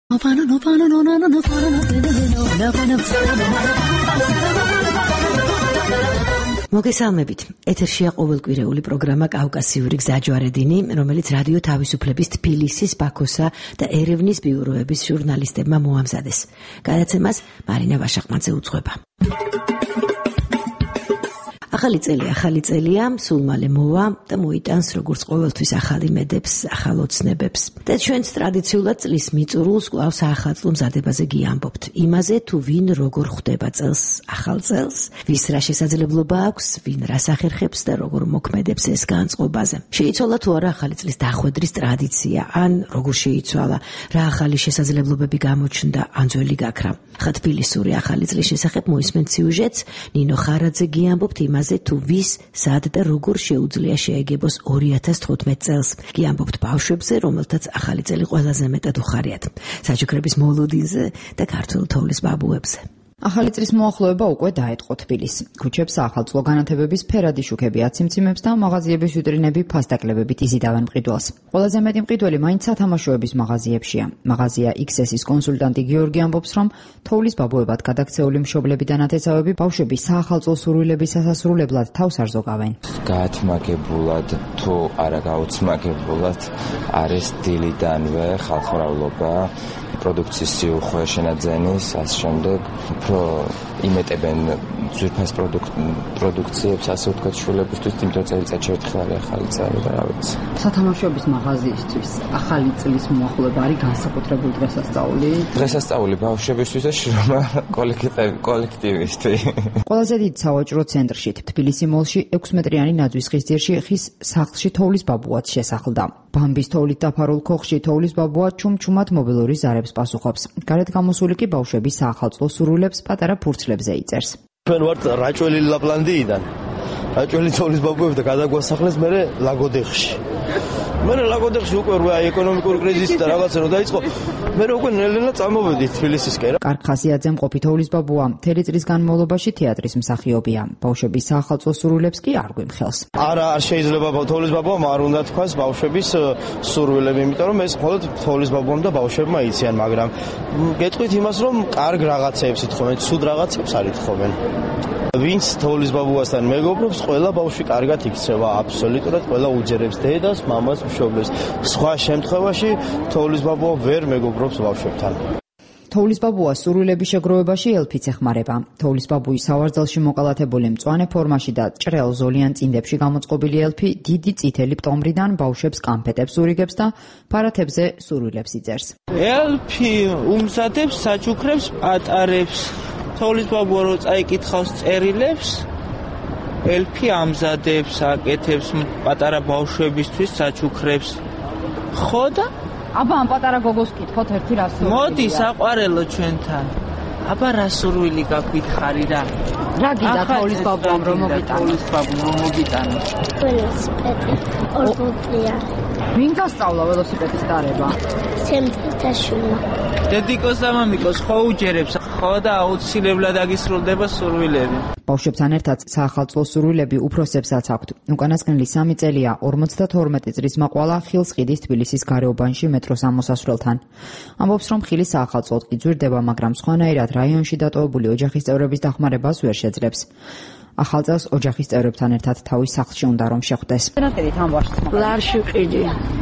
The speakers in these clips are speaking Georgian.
მოგესალმებით. ეთერშია ყოველკვირეული პროგრამა კავკასიური გზაჯვარედინი, რომელიც რადიო თავისუფლების თბილისის, ბაქოსა და ერევნის ბიუროების ჟურნალისტებმა მოამზადეს. გადაცემას მარინა ვაშაყმაძე უძღვება. ახალი წელია, სულ მალე მოვა და მოიტანს როგორც ყოველთვის ახალი მედებს, ახალ ოცნებებს. და ჩვენც ტრადიციულად წლის მიწურულს კვლავ საახალწლო მზადებაზე გიამბობთ. იმაზე თუ ვინ როგორ ხვდება წელს, ახალ წელს, ვის რა შესაძლებლობა აქვს, ვინ რას ახერხებს და როგორ მოქმედებს ეს განწყობაზე. შეიცვალა თუ არა ახალი წლის დახვედრის ტრადიცია, ან როგორ შეიცვალა, რა ახალი შესაძლებლობები გამოჩნდა, ან ძველი გაქრა. ხა თბილისური ახალი წლის შესახებ მოისმენთ სიუჟეტს, ნინო ხარაძე გიამბობთ იმაზე თუ ვის, სად და როგორ შეუძლია შეეგებოს 2015 წელს. გიამბობთ ბავშვებზე, რომელთაც ახალი წელი ყველაზე მეტად უხარიათ. საჩუქრების მოლოდინზე და ქართულ თოვლის ბაბუებზე. ახალი წლის მოახლოება უკვე დაეტყო თბილისს. ქუჩებს საახალწლო განათებების ფერადი შუქები აციმციმებს და მაღაზიების ვიტრინები ფასდაკლებებით იზიდავენ მყიდველს. ყველაზე მეტი მყიდველი მაინც სათამაშოების მაღაზიებშია. მაღაზია XS-ის კონსულტანტი გიორგი ამბობს, რომ თოვლის ბაბუებად გადაქცეული მშობლები და ნათესავები ბავშვები საახალწლო სურვილების სასასრულებლად თავს არ ზოგავენ. გაათმაგებულად თუ არა გაუცმაგებულად არის დილიდანვე ხალხმრავლობა, პროდუქციის სიუხვე, შენაძენის, ასე შემდეგ. იმეტებენ ძვირფას პროდუქციებს, ასე ვთქვათ, შვილებისთვის, იმიტომ წელიწადში ერთხელ არის ახალი წელი და რა ვიცი. სათამაშოების მაღაზიისთვის ახალი წლის მოახლოება არის განსაკუთრებული დღესასწაული. დღესასწაული ბავშვებისთვის და შრომა კოლექტივისთვის. ყველაზე დიდ სავაჭრო ცენტრში, თბილისი მოლში 6 მეტრიანი ნაძვის ხისძირში ხის სახლში თოვლის ბაბუაც შესახლდა. ბამბის თოვლით დაფარულ ქოხში თოვლის ბაბუა ჩუმჩუმად მობილური ზარებს პასუხობს. გარეთ გამოსული კი ბავშვების საახალწლო სურვილებს პატარა ფურცლებზე იწერს. ჩვენ ვართ რაჭველი ლაპლანდიიდან. რაჭველი თოვლის ბაბუები და გადაგვასახლეს მერე ლაგოდეხში. მერე ლაგოდეხში უკვე ეკონომიკური კრიზისი და რაღაცა რო დაიწყო. მერე უკვე ნელ-ნელა წამოვედით თბილისისკენ. კარგხასიათზე მყოფი თოვლის ბაბუა მთელი წლის განმავლობაში თეატრის მსახიობია. ბავშვების საახალწლო სურვილებს კი არ გვიმხელს. არ შეიძლება თოვლის ბაბუამ არ უნდა თქვას ბავშვების სურვილები, იმიტომ რომ ეს მხოლოდ თოვლის ბაბუამ და ბავშვებმა იციან, მაგრამ გეტყვით იმას, რომ კარგ რაღაცებს ითხოვენ, ცუდ რაღაცებს არ ითხოვენ. ვინც თოვლის ბაბუასთან მეგობრობს, ყველა ბავშვი კარგად იქცევა, აბსოლუტურად ყველა უჯერებს დედას, მამას, მშობლებს. სხვა შემთხვევაში თოვლის ბაბუა ვერ მეგობრობს ბავშვებთან. თოვლის ბაბუას სურვილების შეგროვებაში ელფიც ეხმარება. თოვლის ბაბუის სავარძელში მოკალათებული მწვანე ფორმაში და ჭრელ ზოლიან წინდებში გამოწყობილი ელფი დიდი წითელი პტომრიდან ბავშვებს კანფეტებს ურიგებს და ფარათებზე სურვილებს იწერს. ელფი უმზადებს საჩუქრებს პატარებს. თოვლის ბაბუა რო წაიკითხავს წერილებს, ელფი ამზადებს, აკეთებს პატარა ბავშვებისთვის საჩუქრებს. ხო და აბა ამ პატარა გოგოს კითხოთ ერთი რა სურვილი. მოდი საყვარელო ჩვენთან. აბა რა სურვილი გაგვითხარი რა? რა გინდა თოვლის ბაბუამ რომ მოგიტანო? ველოსიპედი, ორბოკლია. ვინ გასწავლა ველოსიპედის დარება? შემთხვევაში. დედიკოს და მამიკოს ხო უჯერებს, ხო და აუცილებლად აგისრულდება სურვილები. ბავშვებთან ერთად საახალწლო სურვილები უფროსებსაც აქვთ. უკანასკნელი 3 წელია 52 წლის მაყვალა ხილს ყიდის თბილისის გარეუბანში მეტროს ამოსასვლელთან. ამბობს, რომ ხილის საახალწლოდ კი ძვირდება, მაგრამ სხვანაირად რაიონში დატოვებული ოჯახის წევრების დახმარებას ვერ შეძლებს. ახალ წელს ოჯახის წევრებთან ერთად თავის სახლში უნდა რომ შეხვდეს. ლარში ყიდი.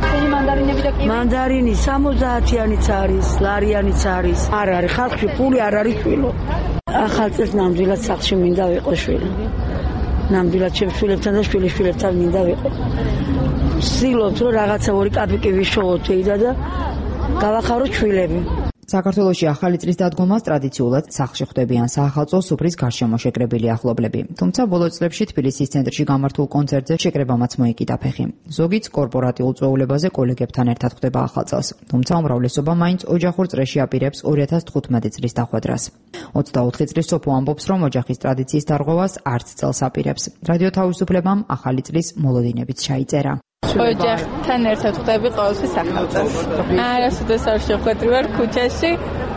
მანდარინი 70-იანიც არის, ლარიანიც არის. არ არის ხალხში პული არ არის შვილო. ახალ წელს ნამდვილად სახლში მინდა ვიყო შვილი. ნამდვილად ჩემ შვილებთან და შვილიშვილებთან მინდა ვიყო. ვცდილობთ რომ რაღაცა ორი კაპიკი ვიშოვოთ და გავახაროთ შვილები. საქართველოში ახალი წლის დადგომას ტრადიციულად სახლში ხვდებიან საახალწლო სუფრის გარშემო შეკრებილი ახლობლები. თუმცა ბოლო წლებში თბილისის ცენტრში გამართულ კონცერტზე შეკრებამაც მოიკიდა ფეხი. ზოგიც კორპორატიულ წვეულებაზე კოლეგებთან ერთად ხვდება ახალ წელს. თუმცა უმრავლესობა მაინც ოჯახურ წრეში აპირებს 2015 წლის დახვედრას. 24 წლის სოფო ამბობს, რომ ოჯახის ტრადიციის დარღვევას არც წელს აპირებს. რადიო თავისუფლებამ ახალი წლის მოლოდინებიც ჩაიწერა. ოჯახთან ერთად ხვდები ყოველთვის ახალ წელს. არასოდეს არ შეხვედრი ვარ ქუჩაში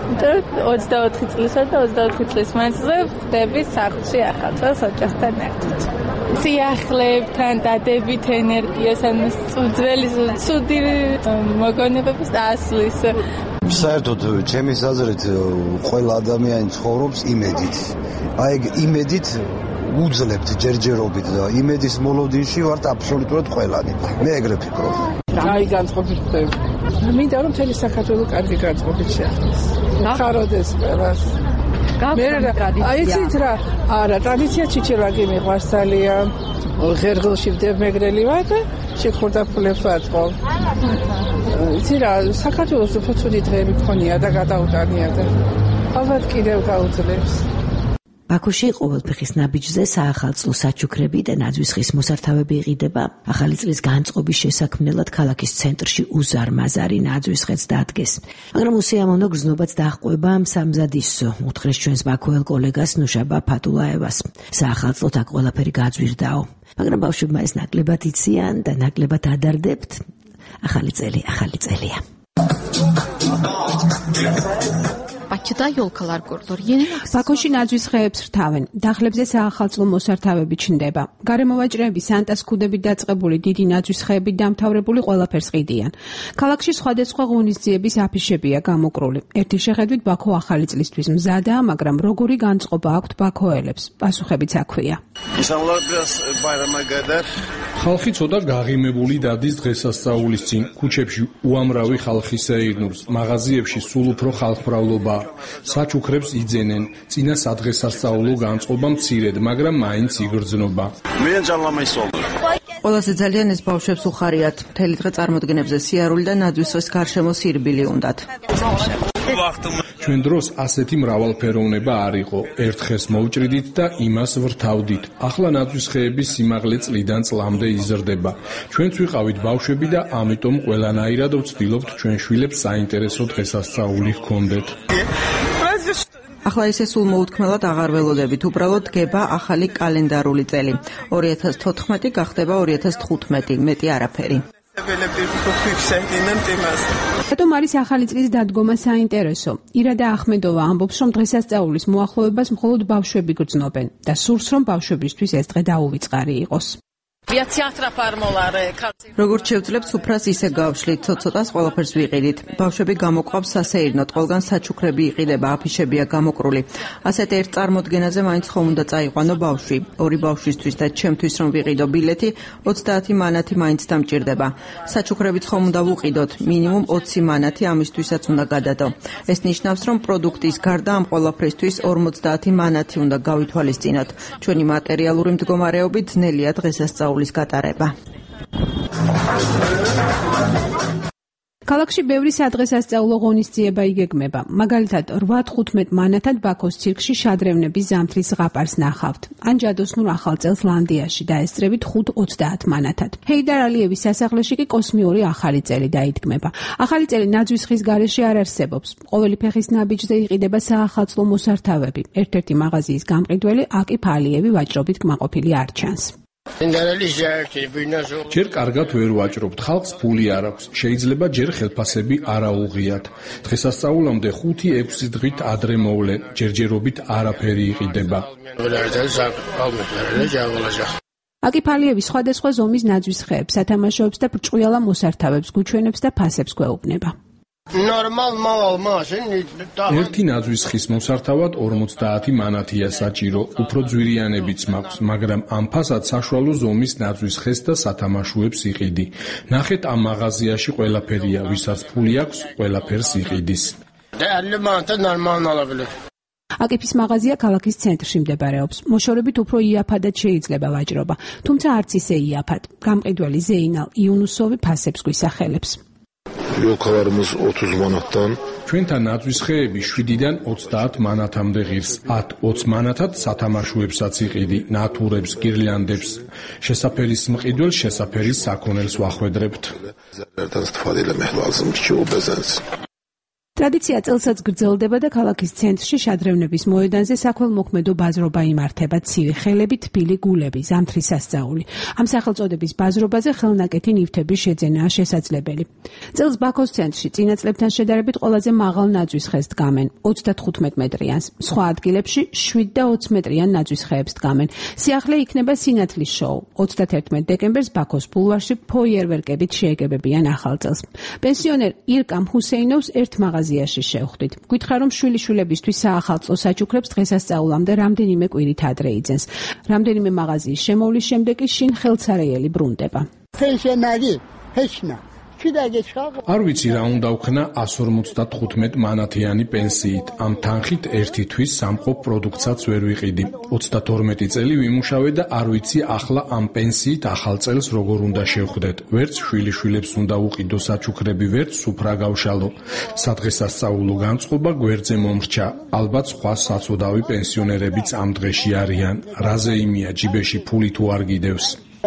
24 წლისა და 24 წლის მანძილზე ხვდები სახლში ახალ წელს ოჯახთან ერთად. სიახლეებთან დადებით ენერგიას, ან ძველი ცუდი მოგონებების ასლის საერთოდ ჩემი აზრით ყველა ადამიანი ცხოვრობს იმედით. აი იმედით უძლებთ ჯერჯერობით და იმედის მოლოდინში ვართ აბსოლუტურად ყველანი. მე ეგრე ვფიქრობ. აი განწყობით ხდება. მინდა რომ მთელი საქართველო კარგი განწყობით შეახდეს. ხაროდეს ყველას. აი ცით რა, არა, ტრადიცია ჩიჩილაკი მიყვარს ძალიან. ღერღილში ვდებ მეგრელი ვარ და შეკხურდა ფულებს ვაწყობ. იცი რა, საქართველოს უფრო ცუდი დღეები გქონია და გადაუტანია და ალბათ კიდევ გაუძლებს. ბაქოში ყოველფეხის ნაბიჯზე საახალწლო საჩუქრები და ნაძვის ხის მოსართავები იყიდება. ახალი წლის განწყობის შესაქმნელად ქალაქის ცენტრში უზარმაზარი ნაძვის ხეც დადგეს. მაგრამ უსიამოვნო გრძნობაც დაჰყვება სამზადისო, უთხრეს ჩვენს ბაქოელ კოლეგას ნუშაბა ფატულაევას. საახალწლოდ აქ ყველაფერი გაძვირდაო. მაგრამ ბავშვებმა ეს ნაკლებად იციან და ნაკლებად ადარდებთ. ახალი წელი, ახალი წელია. ბაქოში ნაძვის ხეებს რთავენ. დახლებზე საახალწლო მოსართავები ჩნდება. გარემოვაჭრეები სანტას ქუდებით დაწყებული დიდი ნაძვის ხეებით დამთავრებული ყველაფერს ყიდიან. ქალაქში სხვადასხვა ღონისძიების აფიშებია გამოკრული. ერთი შეხედვით ბაქო ახალი წლისთვის მზადაა, მაგრამ როგორი განწყობა აქვთ ბაქოელებს? პასუხებიც აქვია. ხალხი ცოტა გაღიმებული დადის დღესასწაულის წინ. ქუჩებში უამრავი ხალხი სეირნობს, მაღაზიებში სულ უფრო ხალხმრავლობა. საჩუქრებს იძენენ, წინა სადღესასწაულო განწყობა მცირედ, მაგრამ მაინც იგრძნობა. ყველაზე ძალიან ეს ბავშვებს უხარიათ. მთელი დღე წარმოდგენებზე სიარული და ნაძვის ხის გარშემო სირბილი უნდათ. ჩვენ დროს ასეთი მრავალფეროვნება არ იყო. ერთ ხეს მოვჭრიდით და იმას ვრთავდით. ახლა ნაძვის ხეების სიმაღლე წლიდან წლამდე იზრდება. ჩვენც ვიყავით ბავშვები და ამიტომ ყველანაირად ვცდილობთ ჩვენ შვილებს საინტერესო დღესასწაული ჰქონდეთ. ახლა ესე სულ მოუთქმელად აღარ ველოდებით, უბრალოდ დგება ახალი კალენდარული წელი. 2014 გახდება 2015, მეტი არაფერი. რატომ არის ახალი წლის დადგომა საინტერესო? ირადა ახმედოვა ამბობს, რომ დღესასწაულის მოახლოებას მხოლოდ ბავშვები გრძნობენ და სურს, რომ ბავშვებისთვის ეს დღე დაუვიწყარი იყოს. როგორც შევძლებთ, სუფრას ისე გავშლით, ცოტ-ცოტას ყველაფერს ვიყიდით. ბავშვები გამოყვავს სასეირნოდ, ყველგან საჩუქრები იყიდება, აფიშებია გამოკრული. ასეთ ერთ წარმოდგენაზე მაინც ხომ უნდა წაიყვანო ბავშვი. ორი ბავშვისთვის და ჩემთვის რომ ვიყიდო ბილეთი, 30 მანათი მაინც დამჭირდება. საჩუქრებიც ხომ უნდა ვუყიდოთ, მინიმუმ 20 მანათი ამისთვისაც უნდა გადადო. ეს ნიშნავს, რომ პროდუქტის გარდა ამ ყველაფრისთვის 50 მანათი უნდა გავითვალისწინოთ. ჩვენი მატერიალური მდგომარეობით ძნელია დღესასწაულის გატარება. ქალაქში ბევრი სადღესასწაულო ღონისძიება იგეგმება. მაგალითად, 8-15 მანათად ბაქოს ცირკში შადრევნების ზამთრის ზღაპარს ნახავთ. ან ჯადოსნურ ახალ წელს ლანდიაში დაესწრებით 5-30 მანათად. ჰეიდარ ალიევის სასახლეში კი კოსმიური ახალი წელი დაიდგმება. ახალი წელი ნაძვის ხის გარეშე არ არსებობს. ყოველი ფეხის ნაბიჯზე იყიდება საახალწლო მოსართავები. ერთ-ერთი მაღაზიის გამყიდველი აკიფ ალიევი ვაჭრობით კმაყოფილი არ ჩანს. ჯერ კარგად ვერ ვაჭრობთ, ხალხს ფული არ აქვს. შეიძლება ჯერ ხელფასები არ აუღიათ. დღესასწაულამდე 5-6 დღით ადრე მოვლე, ჯერჯერობით არაფერი იყიდება. აკიფ ალიევი სხვადასხვა ზომის ნაძვის ხეებს, სათამაშოებს და ბრჭყვიალა მოსართავებს გუჩვენებს და ფასებს გვეუბნება. ერთი ნაძვის ხის მოსართავად 50 მანათია საჭირო, უფრო ძვირიანებიც მაქვს, მაგრამ ამ ფასად საშუალო ზომის ნაძვის ხეს და სათამაშოებს იყიდი. ნახეთ ამ მაღაზიაში ყველაფერია, ვისაც ფული აქვს, ყველაფერს იყიდის. აკიფის მაღაზია ქალაქის ცენტრში მდებარეობს. მოშორებით უფრო იაფადად შეიძლება ვაჭრობა, თუმცა არც ისე იაფად. გამყიდველი ზეინალ იუნუსოვი ფასებს გვისახელებს. ჩვენთან ნაძვის ხეები 7-დან 30 მანათამდე ღირს. 10-20 მანათად სათამაშოებსაც იყიდი, ნათურებს, გირლანდებს. შესაფერის მყიდველს შესაფერის საქონელს ვახვედრებთ. ტრადიცია წელსაც გრძელდება და ქალაქის ცენტრში შადრევნების მოედანზე საქველმოქმედო ბაზრობა იმართება. ცივი ხელები, თბილი გულები, ზამთრის სასწაული. ამ სახელწოდების ბაზრობაზე ხელნაკეთი ნივთების შეძენაა შესაძლებელი. წელს ბაქოს ცენტრში წინა წლებთან შედარებით ყველაზე მაღალ ნაძვის ხეს დგამენ, 35 მეტრიანს. სხვა ადგილებში 7 და 20 მეტრიან ნაძვის ხეებს დგამენ. სიახლე იქნება სინათლის შოუ. 31 დეკემბერს ბაქოს ბულვარში ფოიერვერკებით შეეგებებიან ახალ წელს. პენსიონერ ირკამ ჰუსეინოვს ერთ მაღაზიაში მაღაზიაში შევხვდით. Გითხრა რომ შვილიშვილებისთვის საახალწლო საჩუქრებს დღესასწაულამდე რამდენიმე კვირით ადრე იძენს. რამდენიმე მაღაზიის შემოვლის შემდეგ კი შინ ხელცარაელი ბრუნდება. არ ვიცი რა უნდა ვქნა 155 მანათიანი პენსიით. ამ თანხით ერთი თვის სამყოფ პროდუქტსაც ვერ ვიყიდი. 32 წელი ვიმუშავე და არ ვიცი ახლა ამ პენსიით ახალ წელს როგორ უნდა შევხვდეთ. ვერც შვილიშვილებს უნდა უყიდო საჩუქრები, ვერც სუფრა გავშალო. სადღესასწაულო განწყობა გვერდზე მომრჩა. ალბათ სხვა საცოდავი პენსიონერებიც ამ დღეში არიან. რაზე იმია ჯიბეში ფული თუ არ გიდევს.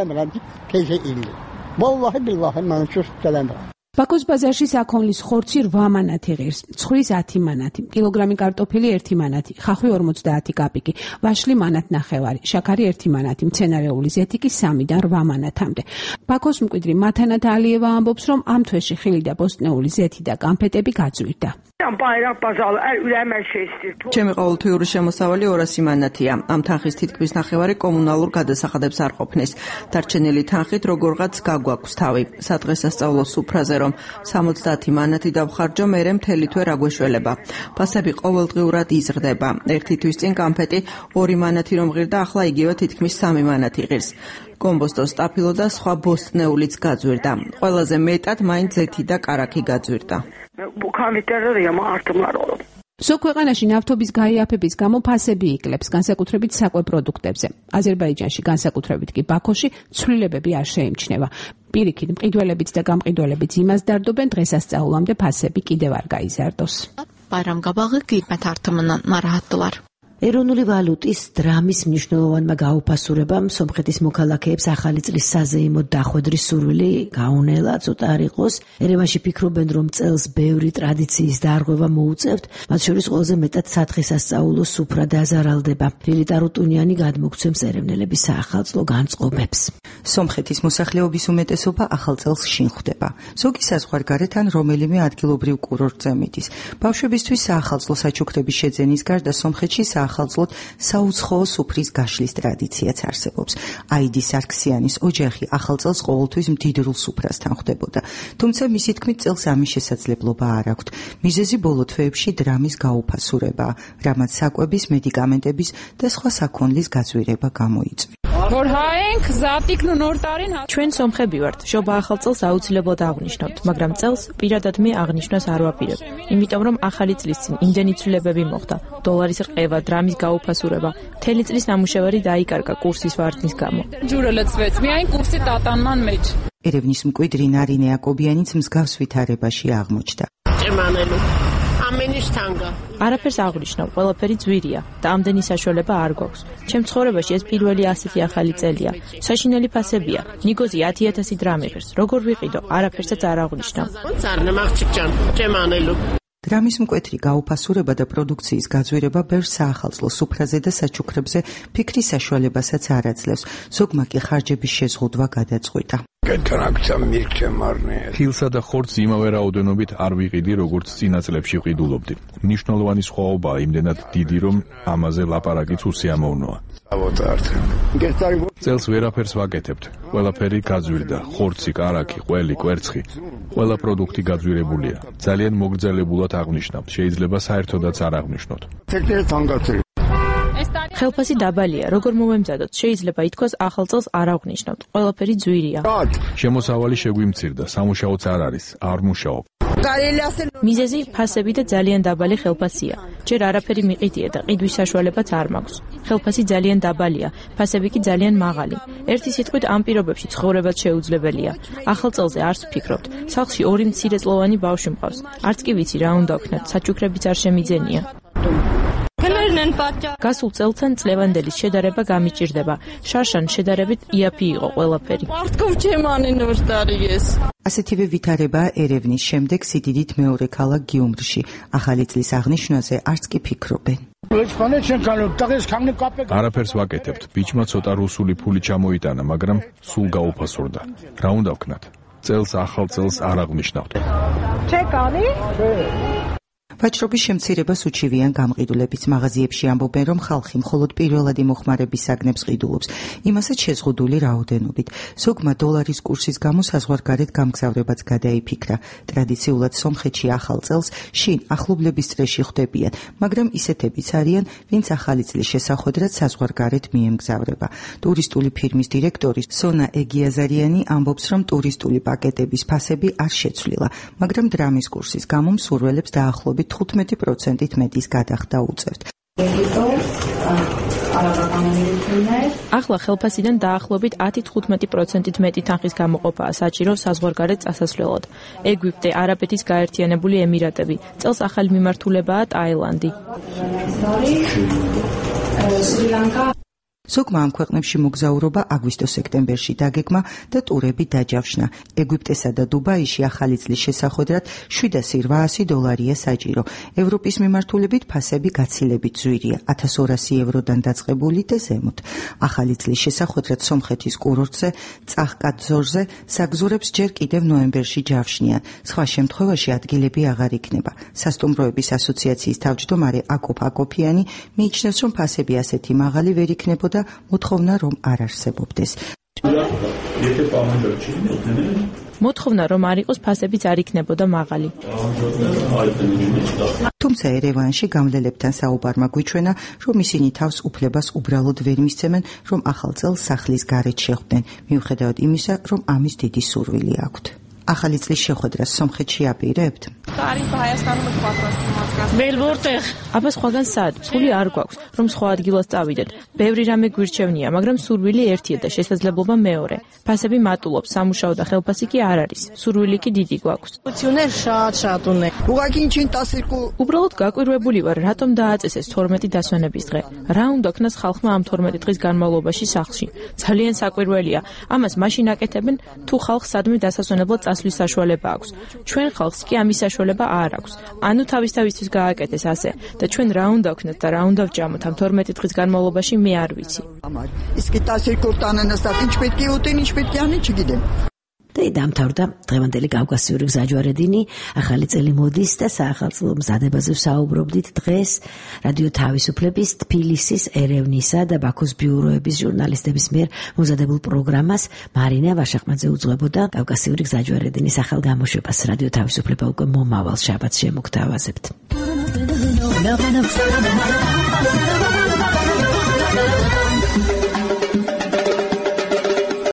ბაქოს ბაზარში საქონლის ხორცი 8 მანათი ღირს, ცხვრის 10 მანათი, კილოგრამი კარტოფილი 1 მანათი, ხახვი 50 კაპიკი, ვაშლი მანათნახევარი, შაქარი 1 მანათი, მცენარეული ზეთი კი 3-დან 8 მანათამდე. ბაქოს მკვიდრი მათანათ ალიევა ამბობს, რომ ამ თვეში ხილი და ბოსტნეული ზეთი და კანფეტები გაძვირდა. ჩემი ყოველთვიური შემოსავალი 200 მანათია. ამ თანხის თითქმის ნახევარი კომუნალურ გადასახადებს არ ყოფნის. დარჩენილი თანხით როგორღაც გაგვაქვს თავი. სადღესასწაულო სუფრაზე რომ 70 მანათი დავხარჯო, მერე მთელი თვე რა გვეშველება. ფასები ყოველდღიურად იზრდება. ერთი თვის წინ კანფეტი 2 მანათი რომ ღირდა, ახლა იგივე თითქმის 3 მანათი ღირს. კომბოსტო, სტაფილო და სხვა ბოსტნეულიც გაძვირდა. ყველაზე მეტად მაინც ზეთი და კარაქი გაძვირდა. ზოგ ქვეყანაში ნავთობის გაიაფების გამო ფასები იკლებს, განსაკუთრებით საკვებ პროდუქტებზე. აზერბაიჯანში, განსაკუთრებით კი ბაქოში, ცვლილებები არ შეიმჩნევა. პირიქით, მყიდველებიც და გამყიდველებიც იმას დარდობენ, დღესასწაულამდე ფასები კიდევ არ გაიზარდოს. Bayramqabağı qiymət artımından narahatdılar. ეროვნული ვალუტის დრამის მნიშვნელოვანმა გაუფასურებამ სომხეთის მოქალაქეებს ახალი წლის საზეიმოდ დახვედრის სურვილი გაუნელა, ცოტა არ იყოს. ერევანში ფიქრობენ, რომ წელს ბევრი ტრადიციის დარღვევა მოუწევთ, მათ შორის ყველაზე მეტად სადღესასწაულო სუფრა დაზარალდება. რილიტა რუტუნიანი გადმოგცემს ერევნელების საახალწლო განწყობებს. სომხეთის მოსახლეობის უმეტესობა ახალ წელს შინ ხვდება. ზოგი საზღვარგარეთ ან რომელიმე ადგილობრივ კურორტზე მიდის. ბავშვებისთვის საახალწლო საჩუქრების შეძენის გარდა სომხეთში ახალწლოდ საუცხოო სუფრის გაშლის ტრადიციაც არსებობს. აიდი სარქსიანის ოჯახი ახალ წელს ყოველთვის მდიდრულ სუფრასთან ხვდებოდა. თუმცა მისი თქმით წელს ამის შესაძლებლობა არ აქვთ. მიზეზი ბოლო თვეებში დრამის გაუფასურებაა, რამაც საკვების, მედიკამენტების და სხვა საქონლის გაძვირება გამოიწვია. ჩვენ სომხები ვართ, შობა ახალ წელს აუცილებლად აღვნიშნავთ, მაგრამ წელს პირადად მე აღნიშნას არ ვაპირებ, იმიტომ რომ ახალი წლის წინ იმდენი ცვლილებები მოხდა, დოლარის რყევა, დრამის გაუფასურება, მთელი წლის ნამუშევარი დაიკარგა კურსის ვარდნის გამო. ერევნის მკვიდრი ნარინე აკობიანიც მსგავს ვითარებაში აღმოჩნდა. არაფერს აღვნიშნავ, ყველაფერი ძვირია და ამდენი საშუალება არ გვაქვს. ჩემ ცხოვრებაში ეს პირველი ასეთი ახალი წელია. საშინელი ფასებია. ნიგოზი 10,000 დრამი ღირს. როგორ ვიყიდო, არაფერსაც არ აღვნიშნავ. დრამის მკვეთრი გაუფასურება და პროდუქციის გაძვირება ბევრ საახალწლო სუფრაზე და საჩუქრებზე ფიქრის საშუალებასაც არ აძლევს. ზოგმა კი ხარჯების შეზღუდვა გადაწყვიტა. ხილსა და ხორცს იმავე რაოდენობით არ ვიყიდი, როგორც წინა წლებში ვყიდულობდი. მნიშვნელოვანი სხვაობაა იმდენად დიდი, რომ ამაზე ლაპარაკიც უსიამოვნოა. წელს ვერაფერს ვაკეთებთ. ყველაფერი გაძვირდა, ხორცი, კარაქი, ყველი, კვერცხი. ყველა პროდუქტი გაძვირებულია. ძალიან მოგრძალებულად აღვნიშნავთ. შეიძლება საერთოდაც არ აღვნიშნოთ. ხელფასი დაბალია, როგორ მომემზადოთ? შეიძლება ითქვას ახალ წელს არ აღვნიშნავთ. ყველაფერი ძვირია. შემოსავალი შეგვიმცირდა, სამუშაოც არ არის, არ მუშაობ. მიზეზი ფასები და ძალიან დაბალი ხელფასია. ჯერ არაფერი მიყიდია და ყიდვის საშუალებაც არ მაქვს. ხელფასი ძალიან დაბალია, ფასები კი ძალიან მაღალი. ერთი სიტყვით ამ პირობებში ცხოვრებაც შეუძლებელია. ახალ წელზე არც ვფიქრობთ. სახლში 2 მცირეწლოვანი ბავშვი მყავს. არც კი ვიცი რა უნდა ვქნათ, საჩუქრებიც არ შემიძენია. გასულ წელთან წლევანდელის შედარება გამიჭირდება. შარშან შედარებით იაფი იყო ყველაფერი. ასეთივე ვითარებაა ერევნის შემდეგ სიდიდით მეორე ქალაქ გიუმრში. ახალი წლის აღნიშვნაზე არც კი ფიქრობენ. არაფერს ვაკეთებთ. ბიჭმა ცოტა რუსული ფული ჩამოიტანა, მაგრამ სულ გაუფასურდა. რა უნდა ვქნათ? წელს ახალ წელს არ აღვნიშნავთ. ვაჭრობის შემცირებას უჩივიან გამყიდულებიც. მაღაზიებში ამბობენ, რომ ხალხი მხოლოდ პირველად იმოხმარების საგნებს ყიდულობს, იმასაც შეზღუდული რაოდენობით. ზოგმა დოლარის კურსის გამო საზღვარგარეთ გამგზავრებაც გადაიფიქრა. ტრადიციულად სომხეთში ახალ წელს შინ ახლობლების წრეში ხვდებიან, მაგრამ ისეთებიც არიან, ვინც ახალი წლის შესახვედრად საზღვარგარეთ მიემგზავრება. ტურისტული ფირმის დირექტორი სონა ეგიაზარიანი ამბობს, რომ ტურისტული პაკეტების ფასები არ შეცვლილა, მაგრამ დრამის კურსის გამო მსურველებს დაახლოებით 15%-ით მეტის გადახდა უწევთ. ახლა ხელფასიდან დაახლოებით 10-15%-ით მეტი თანხის გამოყოფაა საჭირო საზღვარგარეთ წასასვლელად. ეგვიპტე, არაბეთის გაერთიანებული ემირატები, წელს ახალი მიმართულებაა ტაილანდი. ზოგმა ამ ქვეყნებში მოგზაურობა აგვისტო-სექტემბერში დაგეგმა და ტურები დაჯავშნა. ეგვიპტესა და დუბაიში ახალი წლის შესახვედრად $700-800 საჭირო. ევროპის მიმართულებით ფასები გაცილებით ძვირია, 1200 ევროდან დაწყებული და ზემოთ. ახალი წლის შესახვედრად სომხეთის კურორტზე, წახკადზორზე საგზურებს ჯერ კიდევ ნოემბერში ჯავშნიან. სხვა შემთხვევაში ადგილები აღარ იქნება. სასტუმროების ასოციაციის თავმჯდომარე აკოფ აკოფიანი მიიჩნევს, რომ ფასები ასეთი მაღალი ვერ იქნებოდა და მოთხოვნა რომ არ არსებობდეს. მოთხოვნა რომ არ იყოს ფასებიც არ იქნებოდა მაღალი. თუმცა ერევანში გამლელებთან საუბარმა გვიჩვენა, რომ ისინი თავს უფლებას უბრალოდ ვერ მისცემენ, რომ ახალ წელს სახლის გარეთ შეხვდნენ, მიუხედავად იმისა, რომ ამის დიდი სურვილი აქვთ. ახალი წლის შეხვედრას სომხეთში აპირებთ? აბა სხვაგან სად? ფული არ გვაქვს, რომ სხვა ადგილას წავიდეთ. ბევრი რამე გვირჩევნია, მაგრამ სურვილი ერთია და შესაძლებლობა მეორე. ფასები მატულობს, სამუშაო და ხელფასი კი არ არის. სურვილი კი დიდი გვაქვს. უბრალოდ გაკვირვებული ვარ, რატომ დააწესეს 12 დასვენების დღე. რა უნდა ქნას ხალხმა ამ 12 დღის განმავლობაში სახლში? ძალიან საკვირველია. ამას მაშინ აკეთებენ, თუ ხალხს სადმე დასასვენებლად წასვლის საშუალება აქვს. ჩვენ ხალხს კი ამის საშუალება არ აქვს. ანუ თავისთავისთვის გააკეთეს ასე და ჩვენ რა უნდა ვქნათ და რა უნდა ვჭამოთ ამ 12 დღის განმავლობაში მე არ ვიცი. და დამთავრდა დღევანდელი კავკასიური გზაჯვარედინი. ახალი წელი მოდის და საახალწლო მზადებაზე ვსაუბრობდით დღეს რადიო თავისუფლების, თბილისის, ერევნისა და ბაქოს ბიუროების ჟურნალისტების მიერ მომზადებულ პროგრამას მარინა ვაშახმაძე უძღვებოდა. კავკასიური გზაჯვარედინის ახალ გამოშვებას რადიო თავისუფლება უკვე მომავალ შაბათს შემოგთავაზებთ.